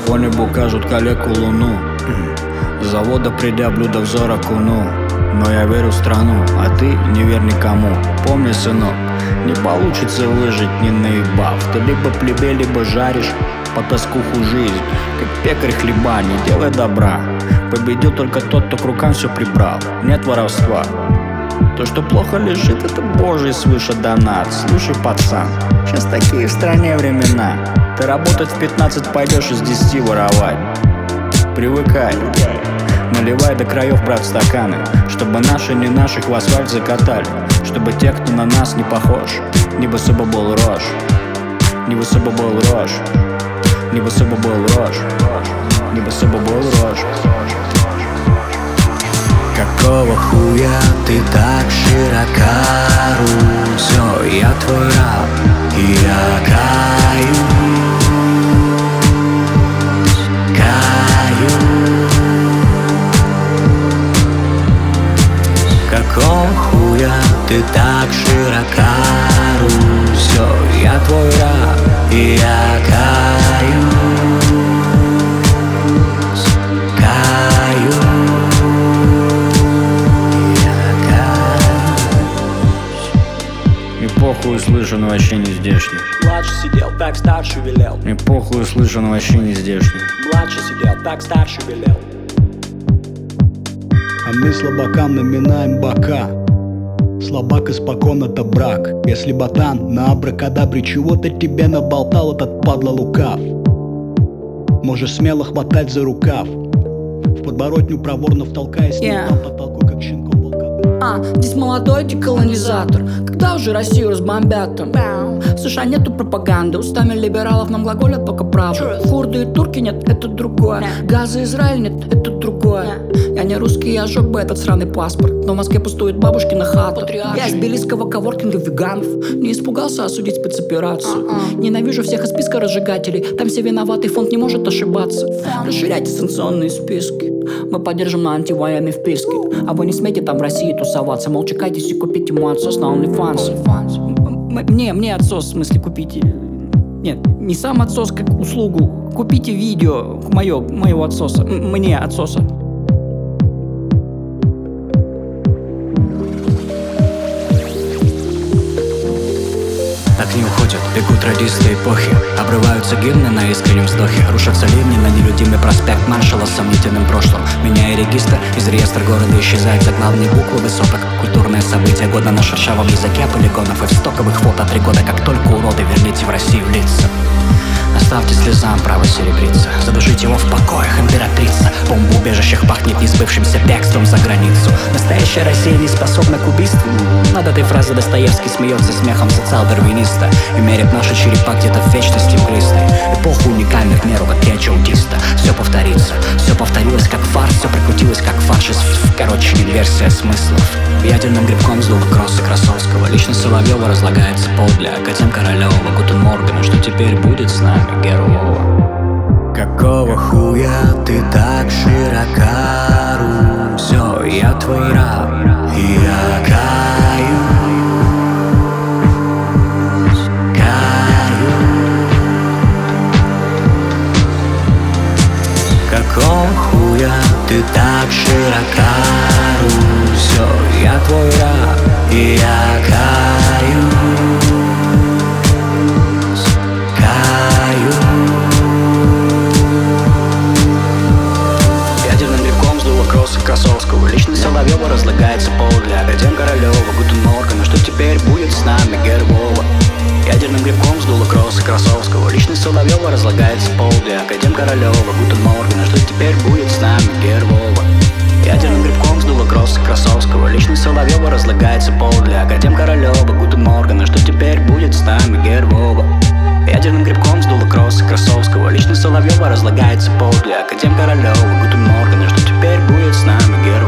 По небу кажут калеку луну. С завода придя блюдо взор окуну. Но я верю в страну, а ты не верь никому. Помни, сынок, не получится выжить, не наебав. Ты либо плебей, либо жаришь по тоскуху жизнь. Как пекарь хлеба, не делай добра. Победил только тот, кто к рукам все прибрал. Нет воровства. То, что плохо лежит, это Божий свыше донат. Слушай, пацан, сейчас такие в стране времена. Ты работать в 15 пойдешь, из 10 воровать. Привыкай, наливай до краев, брат, стаканы, чтобы наши не наших в асфальт закатали. Чтобы те, кто на нас не похож, не высоко был рожь, не высоко был рожь, не высоко был рожь, не высоко был рожь. Какого хуя ты так широка, Русь? Я твой раб, и я каюсь, Какого хуя ты так широка, Русь? Я твой раб, и я каюсь, Мне похуй, услышан, вообще не здешний. Младший сидел, так старший велел. Мне похуй, услышан, вообще не здешний. Младший сидел, так старший велел. А мы слабакам наминаем бока. Слабак испокон это брак. Если ботан на абракадабре чего-то тебе наболтал, этот падла лукав. Можешь смело хватать за рукав, в подворотню проворно втолкаясь по потолку, как щенком волкота. Здесь молодой деколонизатор. Когда уже Россию разбомбят там? В США нету пропаганды, устами либералов нам глаголят только правду. Курды и турки нет, это другое. Газа Израиль нет, это другое. Я не русский, я сжег бы этот сраный паспорт. Но в Москве пустует бабушкина хата. Я из тбилисского коворкинга веганов. Не испугался осудить спецоперацию. Ненавижу всех из списка разжигателей. Там все виноваты, фонд не может ошибаться. Расширяйте санкционные списки. Мы поддержим на антивоенной вписке. А вы не смейте там в России тусоваться. Мол, чекайтесь и купите мой отсос на OnlyFans. Мне отсос, в смысле, купите. Нет, не сам отсос как услугу. Купите видео моего отсоса. Мне отсоса. Так не уходят, бегут радисты эпохи. Обрываются гимны на искреннем вздохе. Рушатся ливни на нелюдимый проспект маршала с сомнительным прошлым. Меняя регистр, из реестра города исчезает заглавные буквы высоток. Культурное событие года на шершавом языке полигонов и в стоковых фото 3 года. Как только уроды, верните в Россию лица. Оставьте слезам право серебриться. Задушите его в покоях, императрица. В бомбоубежищах пахнет несбывшимся бегством за границу. Настоящая Россия не способна к убийству. Над этой фразой Достоевский смеется смехом социал-дарвиниста и мерит наши черепа где-то в вечности мглистой. Эпоха уникальных меру, как речь аутиста. Все повторится, все повторилось как фарс. Все прокрутилось как фарш. Короче, инверсия смыслов. Ядерным грибком сдуло кроссы Красовского. Личность Соловьева разлагается подле. Академ Королева, Гутен Моргана. Что теперь будет с нами, Герова? Какого хуя ты так широка, Русь? Я твой раб, и я каюсь, Какого хуя ты так широка, Русь? Я твой раб, и я каюсь. Красовского. Личность Соловьева разлагается подле. Академ Королева, Гутен Моргана. Что теперь будет с нами, Гербова? Ядерным грибком сдуло кроссы Красовского. Личность Соловьева разлагается подле. Академ Королева, Гутен Моргана. Что теперь будет с нами, Гербова? Ядерным грибком сдуло кроссы Красовского. Личность Соловьева разлагается подле. Академ Королева, Гутен Моргана. Что теперь будет с нами, Гербова? Ядерным грибком сдуло кроссы Красовского. Личность Соловьева разлагается подле. Академ Королева, Гутен Моргана. Что теперь будет с нами, Гербова?